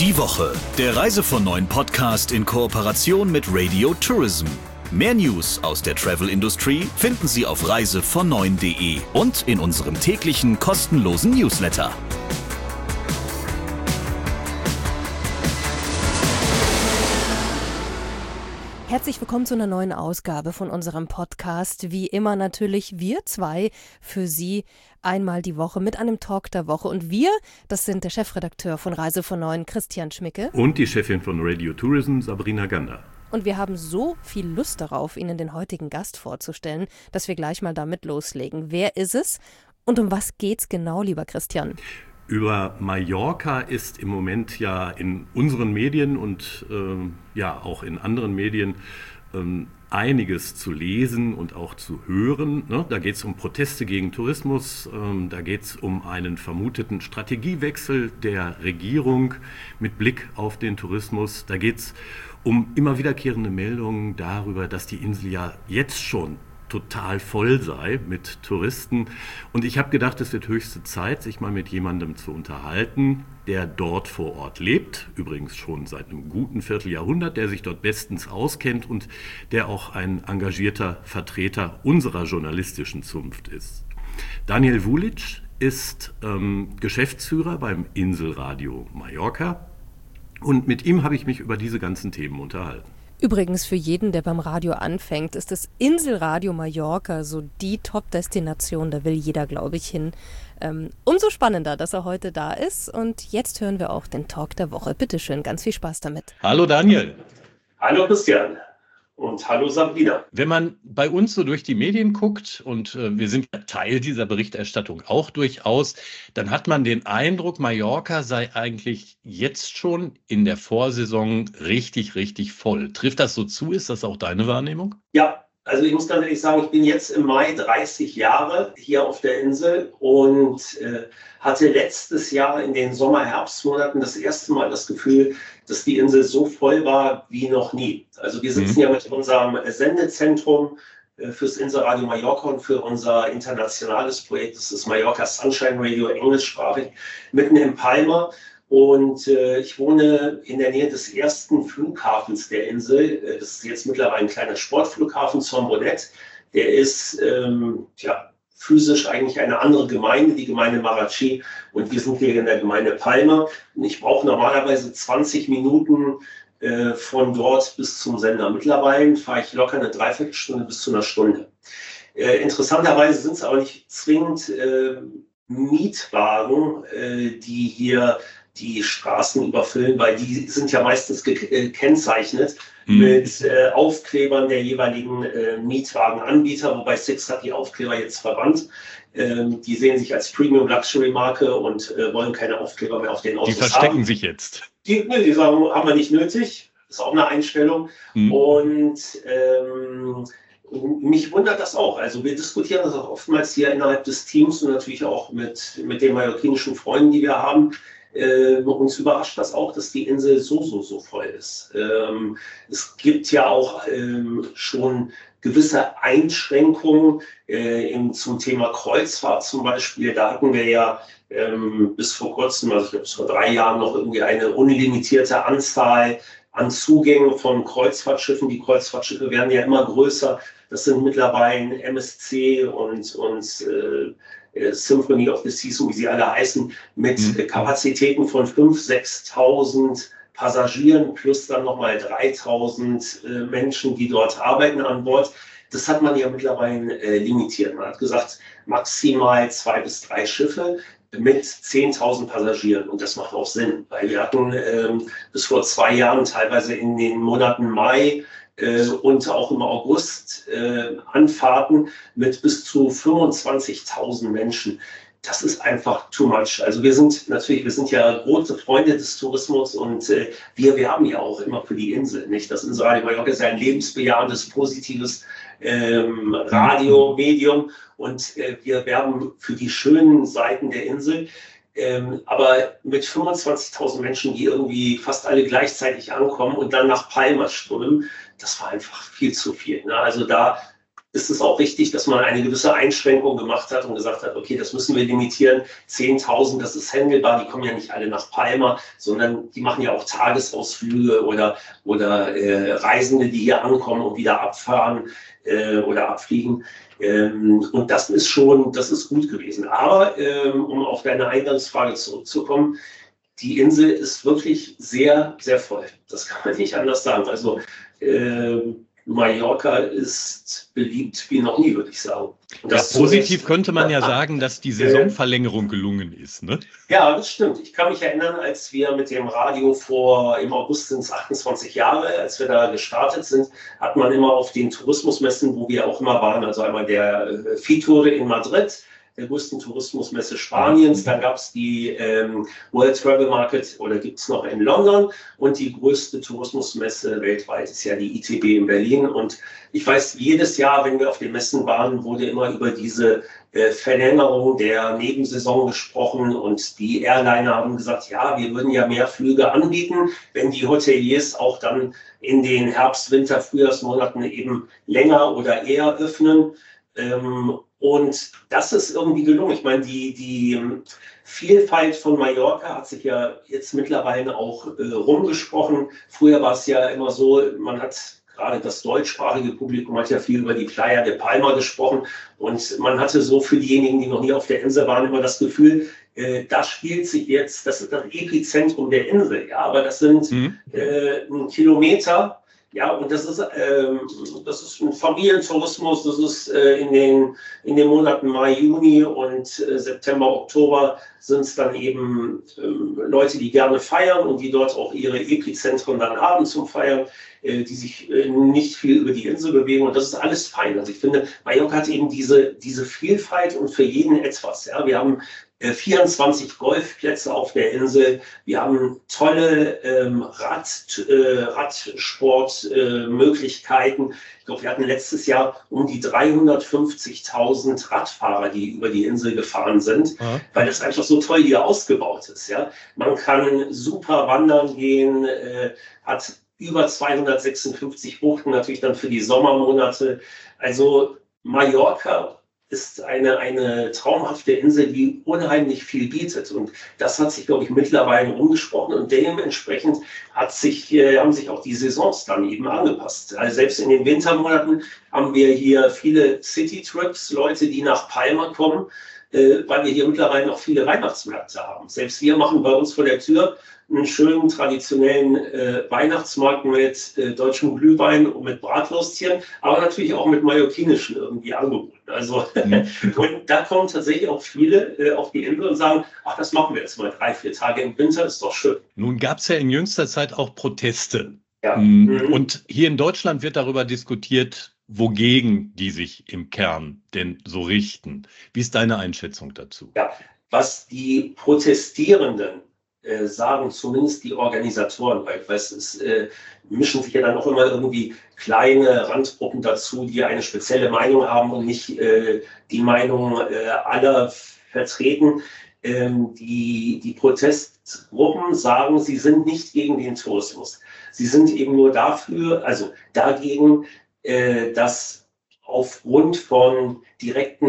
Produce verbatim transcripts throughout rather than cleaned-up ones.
Die Woche, der Reise von neun Podcast in Kooperation mit Radio Tourism. Mehr News aus der Travel-Industrie finden Sie auf reise von neun punkt de und in unserem täglichen kostenlosen Newsletter. Herzlich willkommen zu einer neuen Ausgabe von unserem Podcast. Wie immer natürlich wir zwei für Sie einmal die Woche mit einem Talk der Woche. Und wir, das sind der Chefredakteur von Reise von neun, Christian Schmicke. Und die Chefin von Radio Tourism, Sabrina Gander. Und wir haben so viel Lust darauf, Ihnen den heutigen Gast vorzustellen, dass wir gleich mal damit loslegen. Wer ist es und um was geht's genau, lieber Christian? Über Mallorca ist im Moment ja in unseren Medien und ähm, ja auch in anderen Medien ähm, einiges zu lesen und auch zu hören. Ne? Da geht es um Proteste gegen Tourismus, ähm, da geht es um einen vermuteten Strategiewechsel der Regierung mit Blick auf den Tourismus. Da geht es um immer wiederkehrende Meldungen darüber, dass die Insel ja jetzt schon total voll sei mit Touristen. Und ich habe gedacht, es wird höchste Zeit, sich mal mit jemandem zu unterhalten, der dort vor Ort lebt, übrigens schon seit einem guten Vierteljahrhundert, der sich dort bestens auskennt und der auch ein engagierter Vertreter unserer journalistischen Zunft ist. Daniel Vulic ist ähm, Geschäftsführer beim Inselradio Mallorca und mit ihm habe ich mich über diese ganzen Themen unterhalten. Übrigens für jeden, der beim Radio anfängt, ist das Inselradio Mallorca so die Top-Destination, da will jeder, glaube ich, hin. Ähm, umso spannender, dass er heute da ist und jetzt hören wir auch den Talk der Woche. Bitte schön, ganz viel Spaß damit. Hallo Daniel. Hallo Christian. Und hallo Sabrina. Wenn man bei uns so durch die Medien guckt, und äh, wir sind ja Teil dieser Berichterstattung auch durchaus, dann hat man den Eindruck, Mallorca sei eigentlich jetzt schon in der Vorsaison richtig, richtig voll. Trifft das so zu? Ist das auch deine Wahrnehmung? Ja, also ich muss ganz ehrlich sagen, ich bin jetzt im Mai dreißig Jahre hier auf der Insel und äh, hatte letztes Jahr in den Sommer-Herbstmonaten das erste Mal das Gefühl, dass die Insel so voll war wie noch nie. Also wir sitzen mhm. ja mit unserem Sendezentrum äh, fürs Inselradio Mallorca und für unser internationales Projekt, das ist Mallorca Sunshine Radio, englischsprachig, mitten in Palma. Und äh, ich wohne in der Nähe des ersten Flughafens der Insel. Das ist jetzt mittlerweile ein kleiner Sportflughafen, Sombonet. Der ist ähm, ja, physisch eigentlich eine andere Gemeinde, die Gemeinde Marachi. Und wir sind hier in der Gemeinde Palma. Und ich brauche normalerweise zwanzig Minuten äh, von dort bis zum Sender. Mittlerweile fahre ich locker eine Dreiviertelstunde bis zu einer Stunde. Äh, interessanterweise sind es aber nicht zwingend äh, Mietwagen, äh, die hier die Straßen überfüllen, weil die sind ja meistens gekennzeichnet mhm. mit äh, Aufklebern der jeweiligen äh, Mietwagenanbieter, wobei Six hat die Aufkleber jetzt verbannt. Ähm, die sehen sich als Premium Luxury Marke und äh, wollen keine Aufkleber mehr auf den Autos haben. Die verstecken haben. sich jetzt. Die, ne, die sagen, haben wir nicht nötig. Das ist auch eine Einstellung. Mhm. Und ähm, mich wundert das auch. Also wir diskutieren das auch oftmals hier innerhalb des Teams und natürlich auch mit, mit den mallorquinischen Freunden, die wir haben. Äh, uns überrascht das auch, dass die Insel so, so, so voll ist. Ähm, es gibt ja auch ähm, schon gewisse Einschränkungen äh, im, zum Thema Kreuzfahrt zum Beispiel. Da hatten wir ja ähm, bis vor kurzem, also ich glaube bis vor drei Jahren noch irgendwie eine unlimitierte Anzahl an Zugängen von Kreuzfahrtschiffen. Die Kreuzfahrtschiffe werden ja immer größer. Das sind mittlerweile M S C und, und äh, Symphony of the Seas, wie sie alle heißen, mit mhm. Kapazitäten von fünftausend, sechstausend Passagieren plus dann nochmal dreitausend äh, Menschen, die dort arbeiten an Bord. Das hat man ja mittlerweile äh, limitiert. Man hat gesagt, maximal zwei bis drei Schiffe mit zehntausend Passagieren. Und das macht auch Sinn, weil wir hatten ähm, bis vor zwei Jahren teilweise in den Monaten Mai Äh, und auch im August äh, Anfahrten mit bis zu fünfundzwanzigtausend Menschen. Das ist einfach too much. Also wir sind natürlich, wir sind ja große Freunde des Tourismus und äh, wir werben ja auch immer für die Insel, nicht? Das Inselradio Mallorca ist ja ein lebensbejahendes, positives ähm, Radiomedium und äh, wir werben für die schönen Seiten der Insel. Ähm, aber mit fünfundzwanzigtausend Menschen, die irgendwie fast alle gleichzeitig ankommen und dann nach Palma strömen, das war einfach viel zu viel. Ne? Also da ist es auch richtig, dass man eine gewisse Einschränkung gemacht hat und gesagt hat, okay, das müssen wir limitieren. zehntausend, das ist handelbar, die kommen ja nicht alle nach Palma, sondern die machen ja auch Tagesausflüge oder, oder äh, Reisende, die hier ankommen und wieder abfahren äh, oder abfliegen. Ähm, und das ist schon, das ist gut gewesen. Aber ähm, um auf deine Eingangsfrage zurückzukommen, die Insel ist wirklich sehr, sehr voll. Das kann man nicht anders sagen. Also äh, Mallorca ist beliebt wie noch nie, würde ich sagen. Ja, positiv ist, könnte man ja sagen, dass die Saisonverlängerung gelungen ist, ne? Ja, das stimmt. Ich kann mich erinnern, als wir mit dem Radio vor, im August sind es achtundzwanzig Jahre, als wir da gestartet sind, hat man immer auf den Tourismusmessen, wo wir auch immer waren, also einmal der äh, Fitur in Madrid, der größten Tourismusmesse Spaniens. Dann gab es die ähm, World Travel Market, oder gibt es noch in London. Und die größte Tourismusmesse weltweit ist ja die I T B in Berlin. Und ich weiß, jedes Jahr, wenn wir auf den Messen waren, wurde immer über diese äh, Verlängerung der Nebensaison gesprochen. Und die Airliner haben gesagt, ja, wir würden ja mehr Flüge anbieten, wenn die Hoteliers auch dann in den Herbst-, Winter-, Frühjahrsmonaten eben länger oder eher öffnen. Ähm, Und das ist irgendwie gelungen. Ich meine, die, die Vielfalt von Mallorca hat sich ja jetzt mittlerweile auch äh, rumgesprochen. Früher war es ja immer so, man hat gerade das deutschsprachige Publikum hat ja viel über die Playa de Palma gesprochen. Und man hatte so für diejenigen, die noch nie auf der Insel waren, immer das Gefühl, äh, da spielt sich jetzt, das ist das Epizentrum der Insel. Ja, aber das sind mhm. äh, ein Kilometer. Ja, und das ist, ähm, das ist ein Familientourismus, das ist äh, in, den, in den Monaten Mai, Juni und äh, September, Oktober sind es dann eben ähm, Leute, die gerne feiern und die dort auch ihre Epizentren dann haben zum Feiern, äh, die sich äh, nicht viel über die Insel bewegen, und das ist alles fein. Also ich finde, Mallorca hat eben diese, diese Vielfalt und für jeden etwas. Ja, wir haben vierundzwanzig Golfplätze auf der Insel. Wir haben tolle ähm, Rad, äh, Radsportmöglichkeiten. Äh, ich glaube, wir hatten letztes Jahr um die dreihundertfünfzigtausend Radfahrer, die über die Insel gefahren sind, ja. Weil das einfach so toll hier ausgebaut ist. Ja? Man kann super wandern gehen, äh, hat über zweihundertsechsundfünfzig Buchten, natürlich dann für die Sommermonate. Also Mallorca ist eine, eine traumhafte Insel, die unheimlich viel bietet. Und das hat sich, glaube ich, mittlerweile umgesprochen. Und dementsprechend hat sich, äh, haben sich auch die Saisons dann eben angepasst. Also selbst in den Wintermonaten haben wir hier viele City-Trips, Leute, die nach Palma kommen, äh, weil wir hier mittlerweile noch viele Weihnachtsmärkte haben. Selbst wir machen bei uns vor der Tür einen schönen traditionellen äh, Weihnachtsmarkt mit äh, deutschem Glühwein und mit Bratwürstchen, aber natürlich auch mit mallorquinischen irgendwie Angeboten. Also mhm. und da kommen tatsächlich auch viele äh, auf die Insel und sagen, ach, das machen wir jetzt mal drei, vier Tage im Winter, ist doch schön. Nun gab es ja in jüngster Zeit auch Proteste. Ja. Mhm. Und hier in Deutschland wird darüber diskutiert, wogegen die sich im Kern denn so richten. Wie ist deine Einschätzung dazu? Ja, was die Protestierenden Äh, sagen, zumindest die Organisatoren, weil, weil es ist, äh, mischen sich ja dann auch immer irgendwie kleine Randgruppen dazu, die eine spezielle Meinung haben und nicht äh, die Meinung äh, aller vertreten. Ähm, die, die Protestgruppen sagen, sie sind nicht gegen den Tourismus. Sie sind eben nur dafür, also dagegen, äh, dass aufgrund von direkten,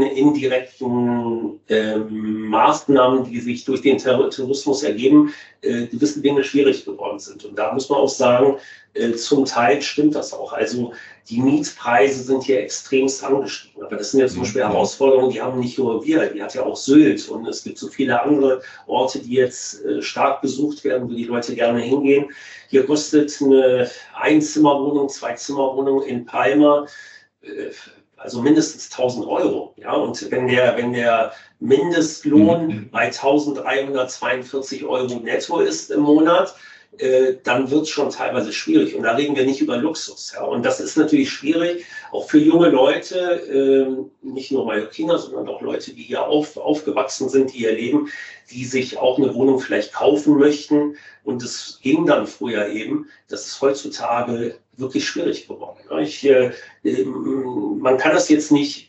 indirekten ähm, Maßnahmen, die sich durch den Ter- Tourismus ergeben, äh, gewisse Dinge schwierig geworden sind. Und da muss man auch sagen, äh, zum Teil stimmt das auch. Also die Mietpreise sind hier extremst angestiegen. Aber das sind ja zum Beispiel Herausforderungen, die haben nicht nur wir, die hat ja auch Sylt. Und es gibt so viele andere Orte, die jetzt äh, stark besucht werden, wo die Leute gerne hingehen. Hier kostet eine Einzimmerwohnung, Zweizimmerwohnung in Palma also mindestens tausend Euro. Ja? Und wenn der, wenn der Mindestlohn mhm. bei eintausenddreihundertzweiundvierzig Euro netto ist im Monat, äh, dann wird es schon teilweise schwierig. Und da reden wir nicht über Luxus. Ja? Und das ist natürlich schwierig, auch für junge Leute, äh, nicht nur Mallorquiner, sondern auch Leute, die hier auf, aufgewachsen sind, die hier leben, die sich auch eine Wohnung vielleicht kaufen möchten. Und es ging dann früher eben, das ist heutzutage wirklich schwierig geworden. Ich, äh, man kann das jetzt nicht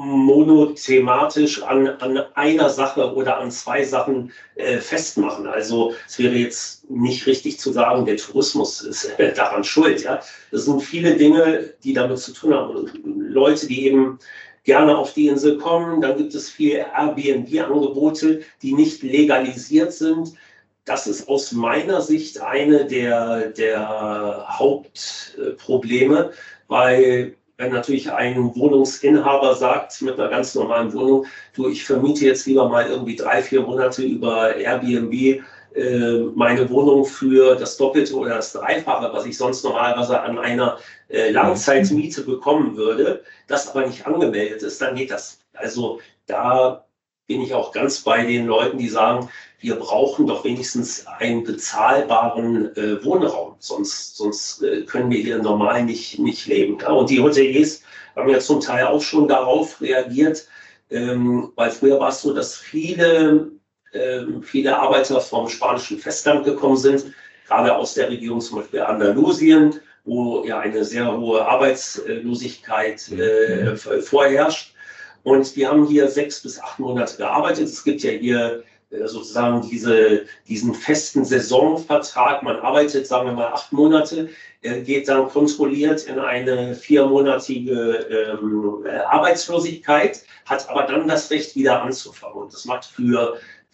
monothematisch an, an einer Sache oder an zwei Sachen äh, festmachen. Also es wäre jetzt nicht richtig zu sagen, der Tourismus ist äh, daran schuld. Ja? Das sind viele Dinge, die damit zu tun haben. Leute, die eben gerne auf die Insel kommen. Dann gibt es viele Airbnb-Angebote, die nicht legalisiert sind. Das ist aus meiner Sicht eine der, der Hauptprobleme, weil wenn natürlich ein Wohnungsinhaber sagt mit einer ganz normalen Wohnung, du, ich vermiete jetzt lieber mal irgendwie drei, vier Monate über Airbnb äh, meine Wohnung für das Doppelte oder das Dreifache, was ich sonst normalerweise an einer äh, Langzeitmiete bekommen würde, das aber nicht angemeldet ist, dann geht das. Also da bin ich auch ganz bei den Leuten, die sagen, wir brauchen doch wenigstens einen bezahlbaren äh, Wohnraum, sonst, sonst äh, können wir hier normal nicht, nicht leben. Ja? Und die Hoteliers haben ja zum Teil auch schon darauf reagiert, ähm, weil früher war es so, dass viele, ähm, viele Arbeiter vom spanischen Festland gekommen sind, gerade aus der Region zum Beispiel Andalusien, wo ja eine sehr hohe Arbeitslosigkeit äh, vorherrscht. Und die haben hier sechs bis acht Monate gearbeitet. Es gibt ja hier äh, sozusagen diese, diesen festen Saisonvertrag. Man arbeitet, sagen wir mal, acht Monate, äh, geht dann kontrolliert in eine viermonatige ähm, Arbeitslosigkeit, hat aber dann das Recht, wieder anzufangen. Und das macht für,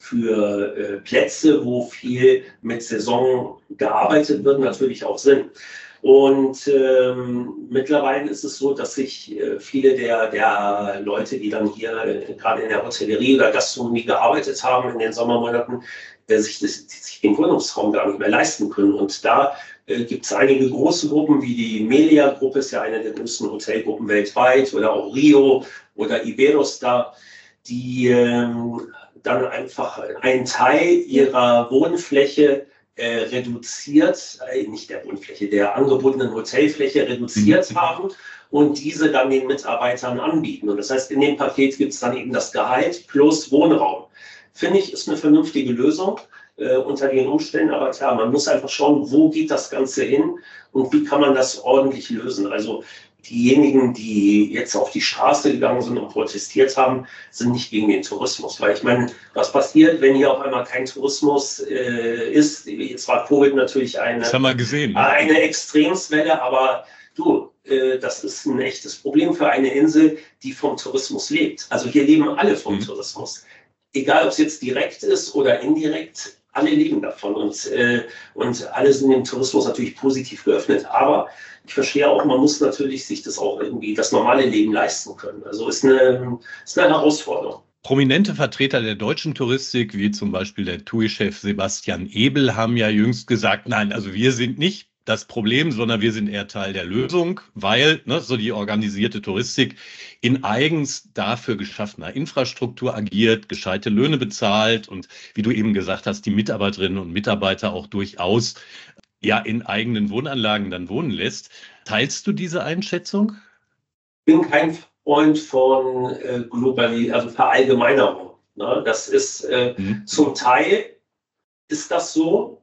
für äh, Plätze, wo viel mit Saison gearbeitet wird, natürlich auch Sinn. Und ähm, mittlerweile ist es so, dass sich äh, viele der, der Leute, die dann hier äh, gerade in der Hotellerie oder Gastronomie gearbeitet haben in den Sommermonaten, äh, sich, das, sich den Wohnungsraum gar nicht mehr leisten können. Und da äh, gibt es einige große Gruppen, wie die Melia-Gruppe, ist ja eine der größten Hotelgruppen weltweit, oder auch Rio oder Iberostar, die ähm, dann einfach einen Teil ihrer Wohnfläche Äh, reduziert, äh, nicht der Wohnfläche, der angebotenen Hotelfläche reduziert mhm. haben und diese dann den Mitarbeitern anbieten. Und das heißt, in dem Paket gibt es dann eben das Gehalt plus Wohnraum. Finde ich, ist eine vernünftige Lösung äh, unter den Umständen, aber klar, man muss einfach schauen, wo geht das Ganze hin und wie kann man das ordentlich lösen. Also diejenigen, die jetzt auf die Straße gegangen sind und protestiert haben, sind nicht gegen den Tourismus. Weil ich meine, was passiert, wenn hier auf einmal kein Tourismus äh, ist? Jetzt war Covid natürlich eine, das haben wir gesehen, eine Extremswelle, aber du, äh, das ist ein echtes Problem für eine Insel, die vom Tourismus lebt. Also hier leben alle vom mhm. Tourismus. Egal, ob es jetzt direkt ist oder indirekt, alle leben davon und, äh, und alle sind dem Tourismus natürlich positiv geöffnet. Aber ich verstehe auch, man muss natürlich sich das auch irgendwie, das normale Leben leisten können. Also ist eine, ist eine Herausforderung. Prominente Vertreter der deutschen Touristik, wie zum Beispiel der T U I-Chef Sebastian Ebel, haben ja jüngst gesagt, nein, also wir sind nicht das Problem, sondern wir sind eher Teil der Lösung, weil ne, so die organisierte Touristik in eigens dafür geschaffener Infrastruktur agiert, gescheite Löhne bezahlt und wie du eben gesagt hast, die Mitarbeiterinnen und Mitarbeiter auch durchaus ja in eigenen Wohnanlagen dann wohnen lässt. Teilst du diese Einschätzung? Ich bin kein Freund von äh, Globali- also Verallgemeinerung. Ne? Das ist äh, mhm. zum Teil ist das so,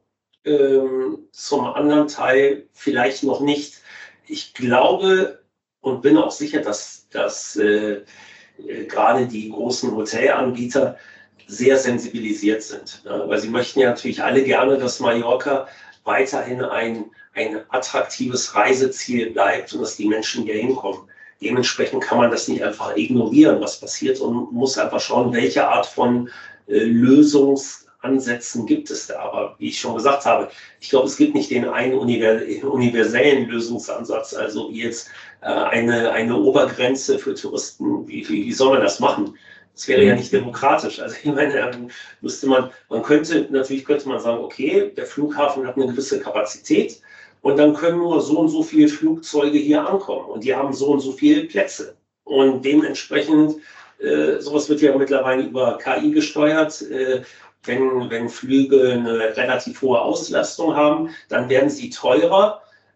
ähm, zum anderen Teil vielleicht noch nicht. Ich glaube und bin auch sicher, dass, dass äh, äh, gerade die großen Hotelanbieter sehr sensibilisiert sind. Ne? Weil sie möchten ja natürlich alle gerne, dass Mallorca weiterhin ein, ein attraktives Reiseziel bleibt und dass die Menschen hier hinkommen. Dementsprechend kann man das nicht einfach ignorieren, was passiert, und muss einfach schauen, welche Art von äh, Lösungsansätzen gibt es da. Aber wie ich schon gesagt habe, ich glaube, es gibt nicht den einen universellen Lösungsansatz, also wie jetzt äh, eine, eine Obergrenze für Touristen. Wie, wie, wie soll man das machen? Das wäre ja nicht demokratisch. Also ich meine, müsste man, man könnte, natürlich könnte man sagen, okay, der Flughafen hat eine gewisse Kapazität und dann können nur so und so viele Flugzeuge hier ankommen und die haben so und so viele Plätze. Und dementsprechend, äh, sowas wird ja mittlerweile über K I gesteuert. Äh, wenn, wenn Flüge eine relativ hohe Auslastung haben, dann werden sie teurer.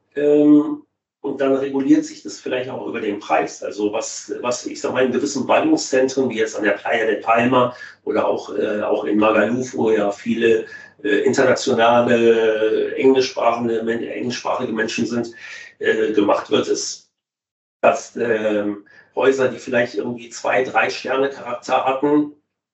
Ähm, Und dann reguliert sich das vielleicht auch über den Preis. Also was, was ich sage mal, in gewissen Ballungszentren, wie jetzt an der Playa de Palma oder auch, äh, auch in Magaluf, wo ja viele äh, internationale englischsprachige, englischsprachige Menschen sind, äh, gemacht wird, ist, dass äh, Häuser, die vielleicht irgendwie zwei, drei Sterne Charakter hatten,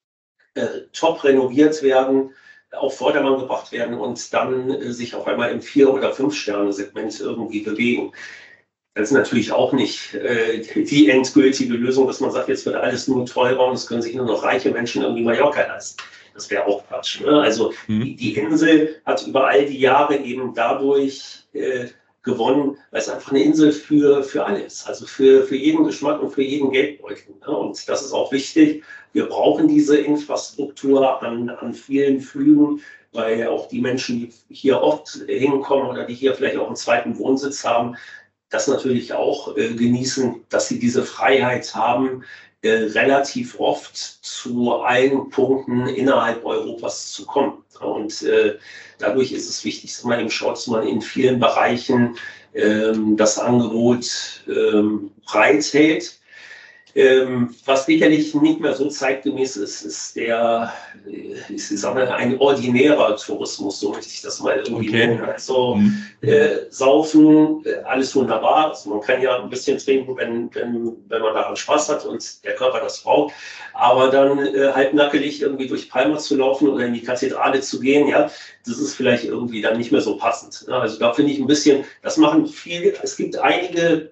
äh, top renoviert werden, auf Vordermann gebracht werden und dann äh, sich auf einmal im Vier- oder Fünf-Sterne-Segment irgendwie bewegen. Das ist natürlich auch nicht äh, die endgültige Lösung, dass man sagt, jetzt wird alles nur teurer und es können sich nur noch reiche Menschen irgendwie Mallorca leisten. Das wäre auch Quatsch. Ne? Also mhm. die, die Insel hat über all die Jahre eben dadurch äh, gewonnen, weil es einfach eine Insel für, für alle ist. Also für, für jeden Geschmack und für jeden Geldbeutel. Ne? Und das ist auch wichtig. Wir brauchen diese Infrastruktur an, an vielen Flügen, weil auch die Menschen, die hier oft hinkommen oder die hier vielleicht auch einen zweiten Wohnsitz haben, das natürlich auch äh, genießen, dass sie diese Freiheit haben, äh, relativ oft zu allen Punkten innerhalb Europas zu kommen. Und äh, dadurch ist es wichtig, dass man eben schaut, dass man in vielen Bereichen ähm, das Angebot ähm, breit hält. Ähm, was sicherlich nicht mehr so zeitgemäß ist, ist der, ich sag mal, ein ordinärer Tourismus, so möchte ich das mal irgendwie okay. nennen. Also mhm. äh, saufen, äh, alles wunderbar. Also man kann ja ein bisschen trinken, wenn, wenn, wenn man daran Spaß hat und der Körper das braucht. Aber dann äh, halbnackelig irgendwie durch Palma zu laufen oder in die Kathedrale zu gehen, ja, das ist vielleicht irgendwie dann nicht mehr so passend. Also da finde ich ein bisschen, das machen viele, es gibt einige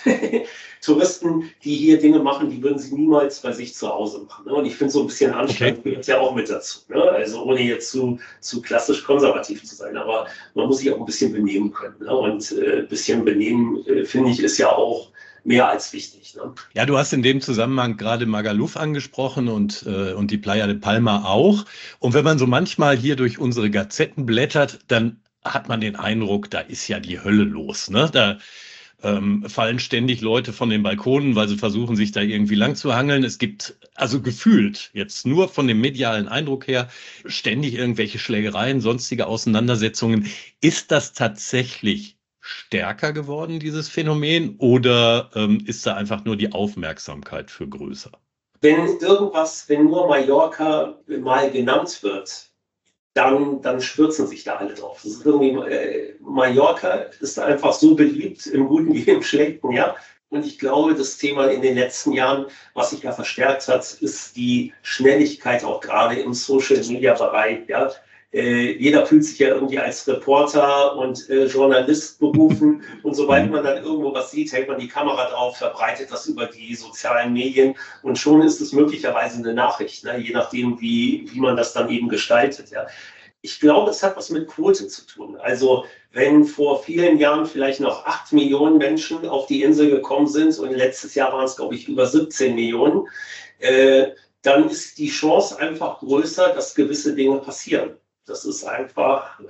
Touristen, die hier Dinge machen, die würden sie niemals bei sich zu Hause machen. Ne? Und ich finde, so ein bisschen Anstand okay. gehört ja auch mit dazu. Ne? Also ohne jetzt zu, zu klassisch konservativ zu sein. Aber man muss sich auch ein bisschen benehmen können. Ne? Und äh, ein bisschen benehmen, äh, finde ich, ist ja auch mehr als wichtig. Ne? Ja, du hast in dem Zusammenhang gerade Magaluf angesprochen und, äh, und die Playa de Palma auch. Und wenn man so manchmal hier durch unsere Gazetten blättert, dann hat man den Eindruck, da ist ja die Hölle los. Ne? Da Ähm, fallen ständig Leute von den Balkonen, weil sie versuchen, sich da irgendwie lang zu hangeln. Es gibt also gefühlt, jetzt nur von dem medialen Eindruck her, ständig irgendwelche Schlägereien, sonstige Auseinandersetzungen. Ist das tatsächlich stärker geworden, dieses Phänomen, oder ähm, ist da einfach nur die Aufmerksamkeit für größer? Wenn irgendwas, wenn nur Mallorca mal genannt wird, Dann, dann stürzen sich da alle drauf. Das ist irgendwie, äh, Mallorca ist einfach so beliebt, im Guten wie im Schlechten, ja. Und ich glaube, das Thema in den letzten Jahren, was sich ja verstärkt hat, ist die Schnelligkeit auch gerade im Social-Media-Bereich, ja. Äh, jeder fühlt sich ja irgendwie als Reporter und äh, Journalist berufen. Und sobald man dann irgendwo was sieht, hält man die Kamera drauf, verbreitet das über die sozialen Medien. Und schon ist es möglicherweise eine Nachricht, ne? Je nachdem, wie, wie man das dann eben gestaltet. Ja. Ich glaube, es hat was mit Quote zu tun. Also wenn vor vielen Jahren vielleicht noch acht Millionen Menschen auf die Insel gekommen sind und letztes Jahr waren es, glaube ich, über siebzehn Millionen, äh, dann ist die Chance einfach größer, dass gewisse Dinge passieren. Das ist einfach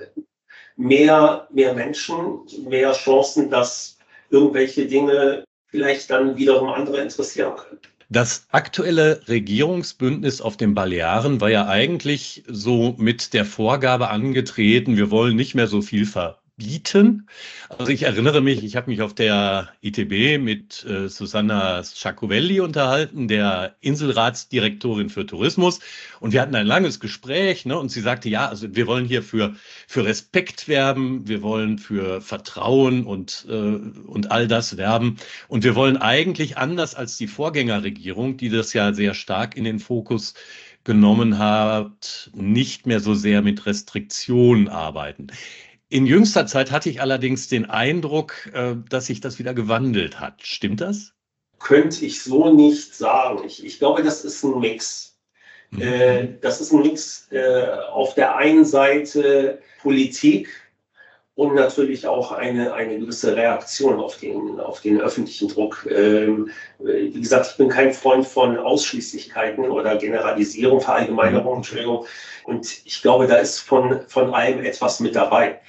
mehr, mehr Menschen, mehr Chancen, dass irgendwelche Dinge vielleicht dann wiederum andere interessieren können. Das aktuelle Regierungsbündnis auf den Balearen war ja eigentlich so mit der Vorgabe angetreten, wir wollen nicht mehr so viel verbieten. Also ich erinnere mich, ich habe mich auf der I T B mit äh, Susanna Sciacovelli unterhalten, der Inselratsdirektorin für Tourismus. Und wir hatten ein langes Gespräch, ne? Und sie sagte, ja, also wir wollen hier für, für Respekt werben, wir wollen für Vertrauen und, äh, und all das werben. Und wir wollen eigentlich anders als die Vorgängerregierung, die das ja sehr stark in den Fokus genommen hat, nicht mehr so sehr mit Restriktionen arbeiten. In jüngster Zeit hatte ich allerdings den Eindruck, dass sich das wieder gewandelt hat. Stimmt das? Könnte ich so nicht sagen. Ich, ich glaube, das ist ein Mix. Mhm. Äh, das ist ein Mix äh, auf der einen Seite Politik und natürlich auch eine, eine gewisse Reaktion auf den, auf den öffentlichen Druck. Ähm, wie gesagt, ich bin kein Freund von Ausschließlichkeiten oder Generalisierung, Verallgemeinerung, Entschuldigung. Und ich glaube, da ist von, von allem etwas mit dabei.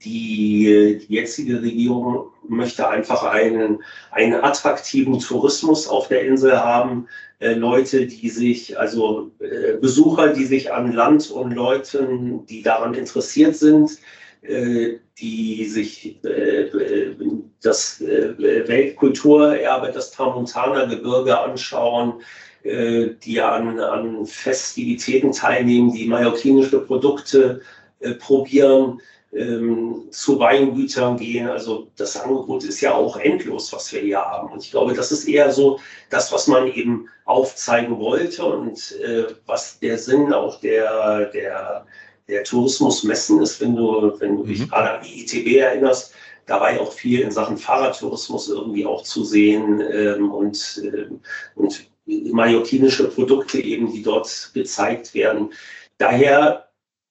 Die, die jetzige Regierung möchte einfach einen, einen attraktiven Tourismus auf der Insel haben. Äh, Leute, die sich, also äh, Besucher, die sich an Land und Leuten, die daran interessiert sind, äh, die sich äh, das äh, Weltkulturerbe, das Tramontana-Gebirge anschauen, äh, die an, an Festivitäten teilnehmen, die mallorquinische Produkte äh, probieren, ähm, zu Weingütern gehen. Also das Angebot ist ja auch endlos, was wir hier haben. Und ich glaube, das ist eher so das, was man eben aufzeigen wollte und äh, was der Sinn auch der, der, der Tourismusmessen ist, wenn du, wenn du dich mhm. gerade an die I T B erinnerst. Da war ja auch viel in Sachen Fahrradtourismus irgendwie auch zu sehen ähm, und, äh, und mallorquinische Produkte eben, die dort gezeigt werden. Daher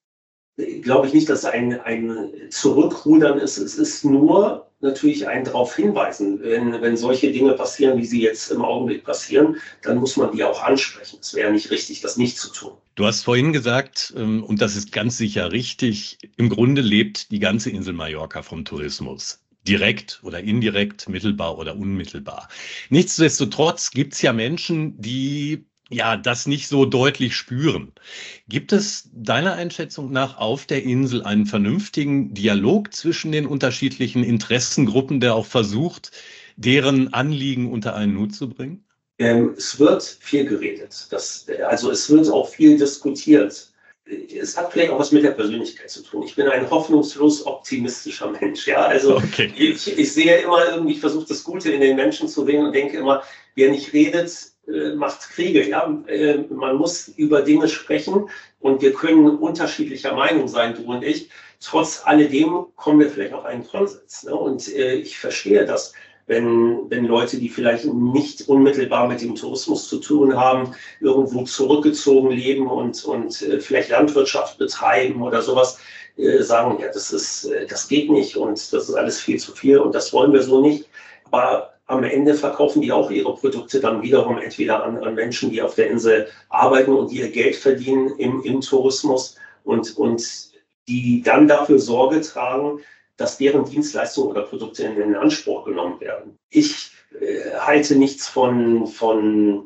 glaube ich nicht, dass es ein, ein Zurückrudern ist. Es ist nur natürlich ein darauf hinweisen, wenn, wenn solche Dinge passieren, wie sie jetzt im Augenblick passieren, dann muss man die auch ansprechen. Es wäre nicht richtig, das nicht zu tun. Du hast vorhin gesagt, und das ist ganz sicher richtig, im Grunde lebt die ganze Insel Mallorca vom Tourismus. Direkt oder indirekt, mittelbar oder unmittelbar. Nichtsdestotrotz gibt es ja Menschen, die ja das nicht so deutlich spüren. Gibt es deiner Einschätzung nach auf der Insel einen vernünftigen Dialog zwischen den unterschiedlichen Interessengruppen, der auch versucht, deren Anliegen unter einen Hut zu bringen? Ähm, es wird viel geredet. Das, also es wird auch viel diskutiert. Es hat vielleicht auch was mit der Persönlichkeit zu tun. Ich bin ein hoffnungslos optimistischer Mensch. Ja? Also okay. ich, ich sehe immer irgendwie, ich versuche das Gute in den Menschen zu sehen und denke immer, wer nicht redet, macht Kriege. Ja? Man muss über Dinge sprechen und wir können unterschiedlicher Meinung sein, du und ich. Trotz alledem kommen wir vielleicht auf einen Konsens. Ne? Und ich verstehe das, wenn, wenn Leute, die vielleicht nicht unmittelbar mit dem Tourismus zu tun haben, irgendwo zurückgezogen leben und, und vielleicht Landwirtschaft betreiben oder sowas, sagen, ja, das ist, das geht nicht und das ist alles viel zu viel und das wollen wir so nicht. Aber am Ende verkaufen die auch ihre Produkte dann wiederum entweder an, an Menschen, die auf der Insel arbeiten und ihr Geld verdienen im, im Tourismus und, und die dann dafür Sorge tragen, dass deren Dienstleistungen oder Produkte in, in Anspruch genommen werden. Ich äh, halte nichts von, von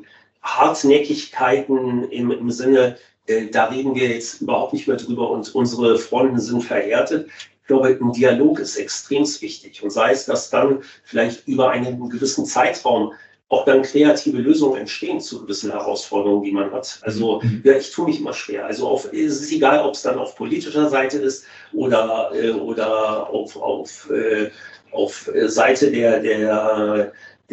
Hartnäckigkeiten im, im Sinne, äh, da reden wir jetzt überhaupt nicht mehr drüber und unsere Fronten sind verhärtet. Ich glaube, ein Dialog ist extrem wichtig und sei es, dass dann vielleicht über einen gewissen Zeitraum auch dann kreative Lösungen entstehen zu gewissen Herausforderungen, die man hat. Also ja, ich tue mich immer schwer. Also auf, es ist egal, ob es dann auf politischer Seite ist oder, äh, oder auf, auf, äh, auf Seite der, der,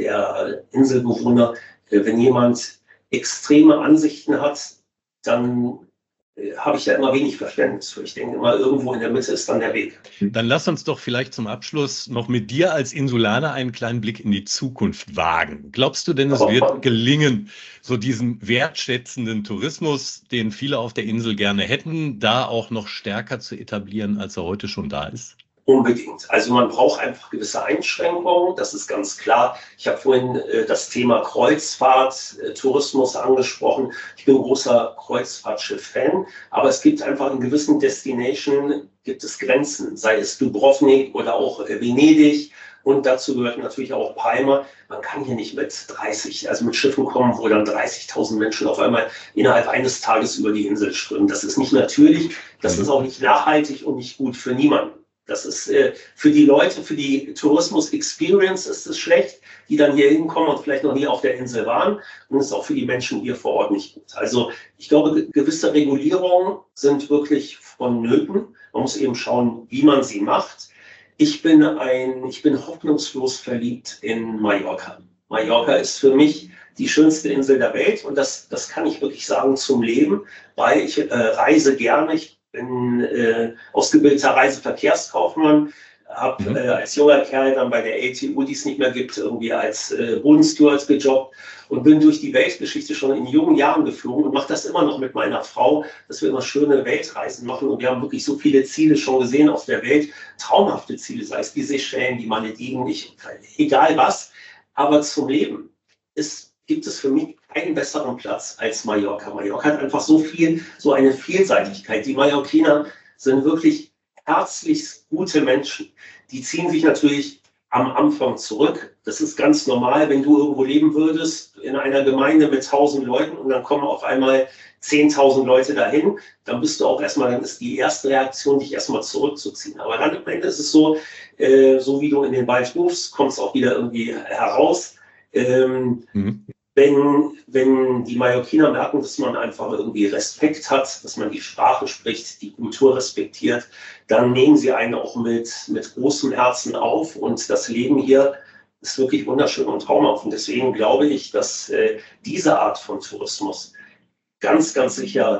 der Inselbewohner. Äh, wenn jemand extreme Ansichten hat, dann habe ich da immer wenig Verständnis für. Ich denke immer, irgendwo in der Mitte ist dann der Weg. Dann lass uns doch vielleicht zum Abschluss noch mit dir als Insulaner einen kleinen Blick in die Zukunft wagen. Glaubst du denn, es wird gelingen, so diesen wertschätzenden Tourismus, den viele auf der Insel gerne hätten, da auch noch stärker zu etablieren, als er heute schon da ist? Unbedingt. Also man braucht einfach gewisse Einschränkungen, das ist ganz klar. Ich habe vorhin äh, das Thema Kreuzfahrt, äh, Tourismus angesprochen. Ich bin großer Kreuzfahrtschiff-Fan, aber es gibt einfach in gewissen Destinationen gibt es Grenzen, sei es Dubrovnik oder auch äh, Venedig. Und dazu gehört natürlich auch Palma. Man kann hier nicht mit dreißig, also mit Schiffen kommen, wo dann dreißigtausend Menschen auf einmal innerhalb eines Tages über die Insel strömen. Das ist nicht natürlich, das ist auch nicht nachhaltig und nicht gut für niemanden. Das ist äh, für die Leute, für die Tourismus-Experience ist es schlecht, die dann hier hinkommen und vielleicht noch nie auf der Insel waren. Und es ist auch für die Menschen hier vor Ort nicht gut. Also ich glaube, gewisse Regulierungen sind wirklich vonnöten. Man muss eben schauen, wie man sie macht. Ich bin ein, ich bin hoffnungslos verliebt in Mallorca. Mallorca ist für mich die schönste Insel der Welt und das, das kann ich wirklich sagen zum Leben, weil ich äh, reise gerne. Ich bin äh, ausgebildeter Reiseverkehrskaufmann, habe mhm. äh, als junger Kerl dann bei der L T U, die es nicht mehr gibt, irgendwie als äh, Bodensteward gejobbt und bin durch die Weltgeschichte schon in jungen Jahren geflogen und mache das immer noch mit meiner Frau, dass wir immer schöne Weltreisen machen und wir haben wirklich so viele Ziele schon gesehen auf der Welt, traumhafte Ziele, sei es die Seychellen, die Malediven, ich, egal was, aber zum Leben ist gibt es für mich keinen besseren Platz als Mallorca. Mallorca hat einfach so viel, so eine Vielseitigkeit. Die Mallorquiner sind wirklich herzlich gute Menschen. Die ziehen sich natürlich am Anfang zurück. Das ist ganz normal, wenn du irgendwo leben würdest, in einer Gemeinde mit tausend Leuten und dann kommen auf einmal zehntausend Leute dahin, dann bist du auch erstmal, dann ist die erste Reaktion, dich erstmal zurückzuziehen. Aber dann am Ende ist es so, äh, so wie du in den Wald rufst, kommst auch wieder irgendwie heraus. Ähm, mhm. Wenn, wenn die Mallorquiner merken, dass man einfach irgendwie Respekt hat, dass man die Sprache spricht, die Kultur respektiert, dann nehmen sie einen auch mit, mit großem Herzen auf und das Leben hier ist wirklich wunderschön und traumhaft. Und deswegen glaube ich, dass äh, diese Art von Tourismus ganz, ganz sicher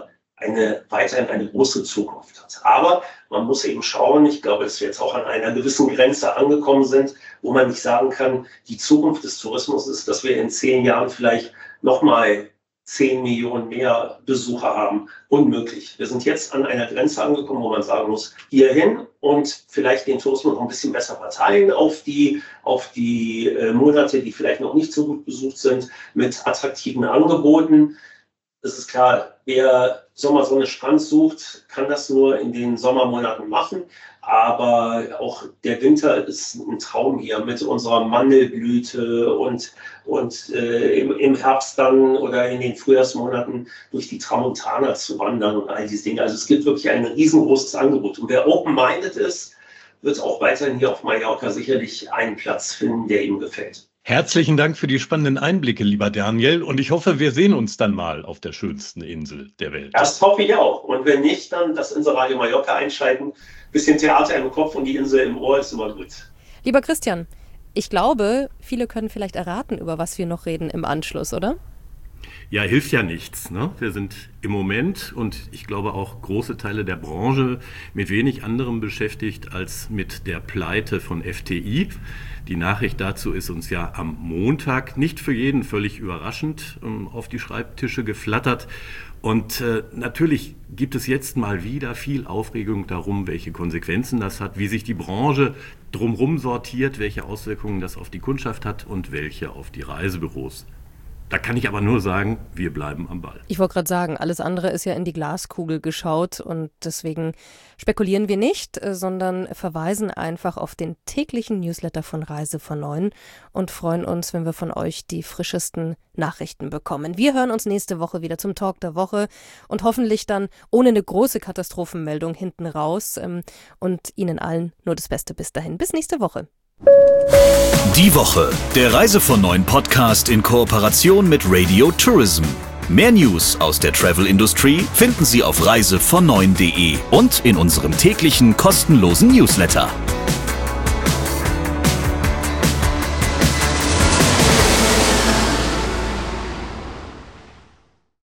eine, weiterhin eine große Zukunft hat. Aber man muss eben schauen, ich glaube, dass wir jetzt auch an einer gewissen Grenze angekommen sind, wo man nicht sagen kann, die Zukunft des Tourismus ist, dass wir in zehn Jahren vielleicht nochmal zehn Millionen mehr Besucher haben. Unmöglich. Wir sind jetzt an einer Grenze angekommen, wo man sagen muss, hierhin und vielleicht den Tourismus noch ein bisschen besser verteilen auf die, auf die äh, Monate, die vielleicht noch nicht so gut besucht sind, mit attraktiven Angeboten. Es ist klar, wer Sommersonne Strand sucht, kann das nur in den Sommermonaten machen. Aber auch der Winter ist ein Traum hier mit unserer Mandelblüte und, und äh, im, im Herbst dann oder in den Frühjahrsmonaten durch die Tramontana zu wandern und all diese Dinge. Also es gibt wirklich ein riesengroßes Angebot. Und wer open-minded ist, wird auch weiterhin hier auf Mallorca sicherlich einen Platz finden, der ihm gefällt. Herzlichen Dank für die spannenden Einblicke, lieber Daniel. Und ich hoffe, wir sehen uns dann mal auf der schönsten Insel der Welt. Das hoffe ich auch. Und wenn nicht, dann das Inselradio Mallorca einschalten. Bisschen Theater im Kopf und die Insel im Ohr ist immer gut. Lieber Christian, ich glaube, viele können vielleicht erraten, über was wir noch reden im Anschluss, oder? Ja, hilft ja nichts, ne? Wir sind im Moment und ich glaube auch große Teile der Branche mit wenig anderem beschäftigt als mit der Pleite von F T I. Die Nachricht dazu ist uns ja am Montag, nicht für jeden völlig überraschend, auf die Schreibtische geflattert. Und äh, natürlich gibt es jetzt mal wieder viel Aufregung darum, welche Konsequenzen das hat, wie sich die Branche drumherum sortiert, welche Auswirkungen das auf die Kundschaft hat und welche auf die Reisebüros. Da kann ich aber nur sagen, wir bleiben am Ball. Ich wollte gerade sagen, alles andere ist ja in die Glaskugel geschaut und deswegen spekulieren wir nicht, sondern verweisen einfach auf den täglichen Newsletter von Reise von neun und freuen uns, wenn wir von euch die frischesten Nachrichten bekommen. Wir hören uns nächste Woche wieder zum Talk der Woche und hoffentlich dann ohne eine große Katastrophenmeldung hinten raus und Ihnen allen nur das Beste bis dahin. Bis nächste Woche. Die Woche, der Reise von neun Podcast in Kooperation mit Radio Tourism. Mehr News aus der Travel Industry finden Sie auf reise von neun punkt de und in unserem täglichen kostenlosen Newsletter.